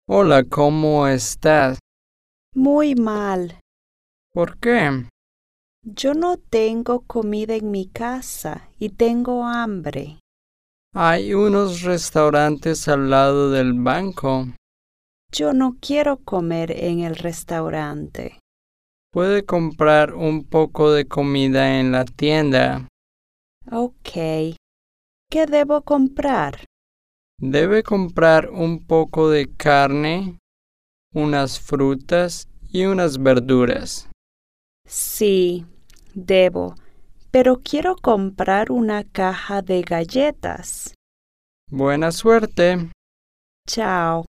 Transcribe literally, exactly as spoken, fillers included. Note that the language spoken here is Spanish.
Hola, ¿cómo estás? Muy mal. ¿Por qué? Yo no tengo comida en mi casa y tengo hambre. Hay unos restaurantes al lado del banco. Yo no quiero comer en el restaurante. Puede comprar un poco de comida en la tienda. Ok. ¿Qué debo comprar? Debe comprar un poco de carne, unas frutas y unas verduras. Sí, debo, pero quiero comprar una caja de galletas. Buena suerte. Chao.